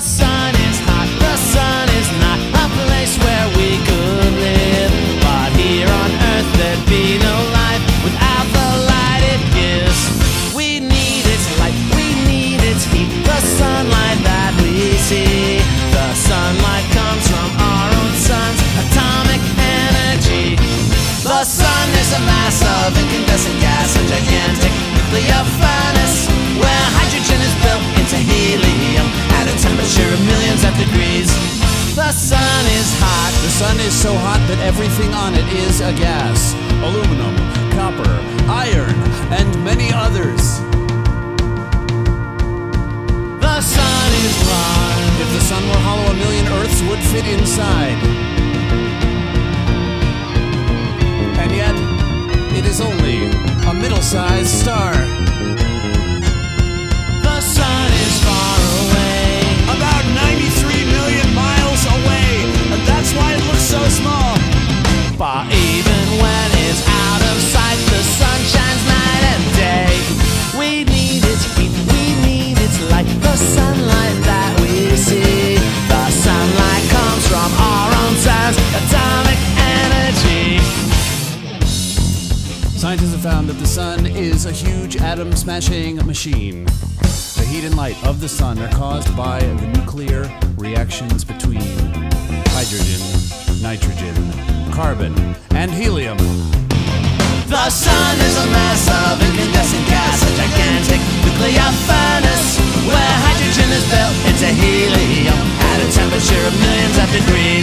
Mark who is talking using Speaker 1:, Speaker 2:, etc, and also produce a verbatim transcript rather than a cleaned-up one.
Speaker 1: The sun is hot, the sun is not a place where we could live. But here on earth there'd be no life without the light it gives. We need its light, we need its heat, the sunlight that we see. The sunlight comes from our own sun's atomic energy. The sun is a mass of incandescent gas, a gigantic nuclear furnace where hydrogen is built into helium at a temperature of millions of degrees. The sun is hot.
Speaker 2: The sun is so hot that everything on it is a gas. Aluminum, copper, iron, and many others.
Speaker 1: The sun is round.
Speaker 2: If the sun were hollow, a million Earths would fit inside. And yet, it is only a middle-sized star.
Speaker 1: The sun is far away,
Speaker 2: About ninety-three million miles away, and that's why it looks so small.
Speaker 1: but even when it's out of sight, the sun shines night and day. We need its heat, we need its light, the sunlight that we see. The sunlight comes from our own sun's atomic energy.
Speaker 2: Scientists have found that the sun is a huge atom-smashing machine. The heat and light of the sun are caused by the nuclear reactions between hydrogen, nitrogen, carbon, and helium.
Speaker 1: The sun is a mass of incandescent gas, a gigantic nuclear furnace where hydrogen is built into helium at a temperature of millions of degrees.